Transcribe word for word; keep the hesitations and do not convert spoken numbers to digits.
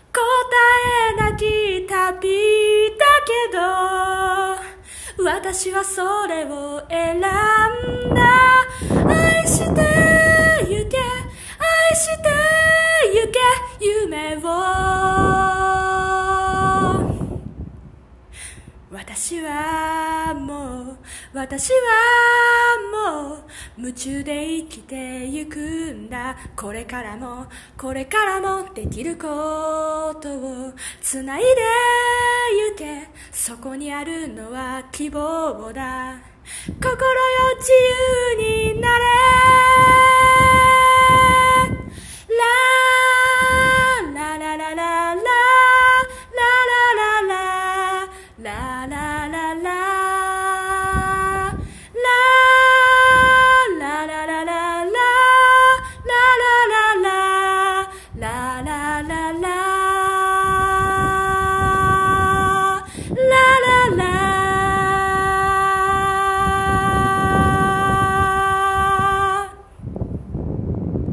答えなき旅だけど、私はそれを選んだ。愛してゆけ、愛してゆけ、夢を。私はもう、私はもう夢中で生きてゆくんだ。これからもこれからもできることをつないでゆけ。そこにあるのは希望だ。心よ自由になれ。ララララララララララララララララ